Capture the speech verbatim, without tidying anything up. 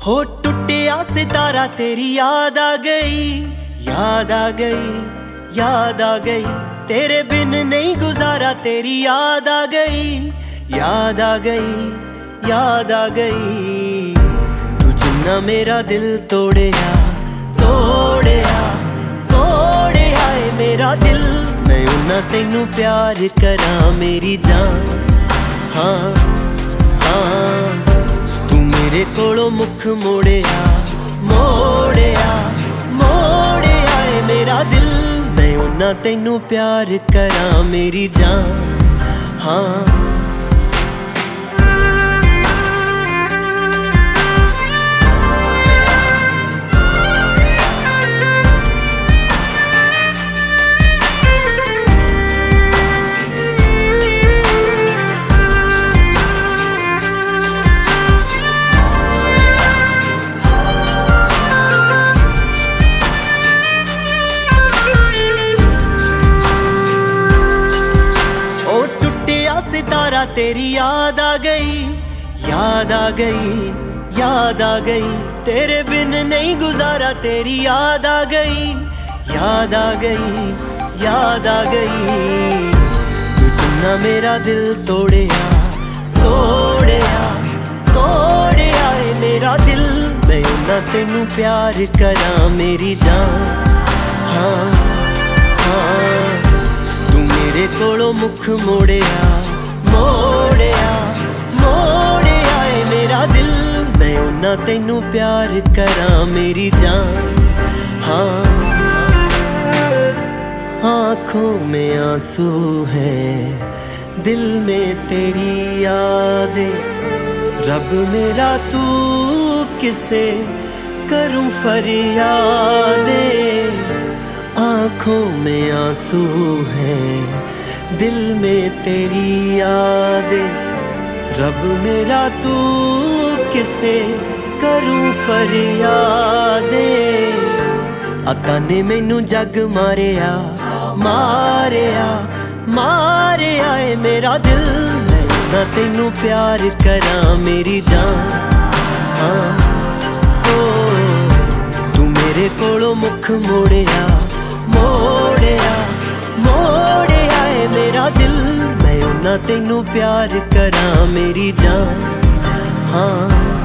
हो टूटिया सितारा तेरी याद आ गई, याद आ गई, याद आ गई। तेरे बिन नहीं गुजारा तेरी याद आ गई, याद आ गई, याद आ गई। तू जिन्ना मेरा दिल तोड़िया, तोड़िया, तोड़िया है मेरा दिल। मैं उन्ना तेनू प्यार करा मेरी जान, हाँ हाँ। तू मेरे कोलों मुख मोड़िया, मोड़िया, मोड़िया है मेरा दिल। मैं उन्ना तेनू प्यार करा मेरी जान, हाँ। सितारा तेरी याद आ गई, याद आ गई, याद आ गई। तेरे बिन नहीं गुजारा तेरी याद आ गई, याद आ गई, याद आ गई। तू जिन्ना मेरा दिल तोड़िया, तोड़िया, तोड़िया है मेरा दिल। मैं उन्ना तेनू प्यार करा मेरी जान, हाँ हाँ। तू मेरे कोलों मुख मोड़िया, मोड़िया, मोड़िया है मेरा दिल। मैं उन्ना तेनू प्यार करा मेरी जान, हाँ। आँखों में आंसू है, दिल में तेरी यादें। रब मेरा तू किसे करूं फरियादे। आँखों में आंसू है, दिल में तेरी यादें। रब मेरा तू किसे करूं फरियादे। अता ने मैनू जग मारिया, मारिया, मारिया है मेरा दिल। मैं ना तेनू प्यार करा मेरी जान, हाँ। ओ तू मेरे कोलों मुख मोड़िया, मोड़िया, मोड़िया है मेरा दिल। मैं उन्ना तेनू प्यार करा मेरी जान, हाँ।